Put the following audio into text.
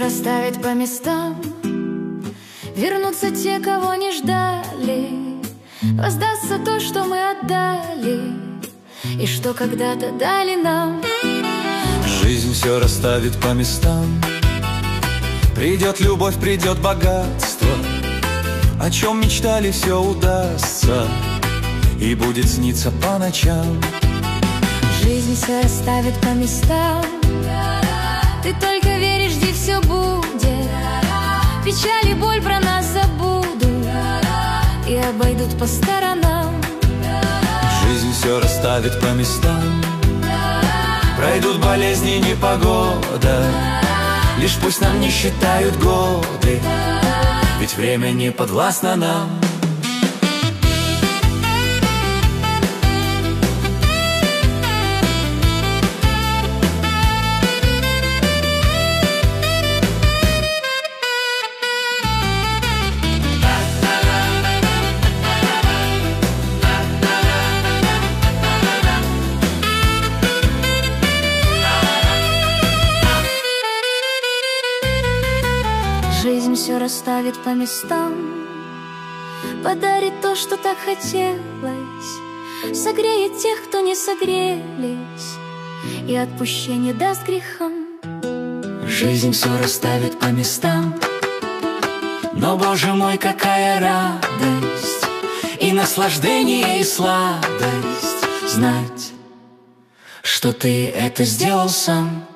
расставит по местам. Вернутся те, кого не ждали. Воздастся то, что мы отдали, и что когда-то дали нам. Жизнь все расставит по местам. Придет любовь, придет богатство. О чем мечтали, все удастся и будет сниться по ночам. Жизнь все расставит по местам. Ты только веришь, жди, все будет. Печаль и боль про нас забудут и обойдут по сторонам. Жизнь все расставит по местам. Пройдут болезни, непогода. Лишь пусть нам не считают годы, ведь время не подвластно нам. Жизнь все расставит по местам, подарит то, что так хотелось, согреет тех, кто не согрелись, и отпущение даст грехам. Жизнь все расставит по местам. Но, Боже мой, какая радость и наслаждение, и сладость знать, что Ты это сделал сам.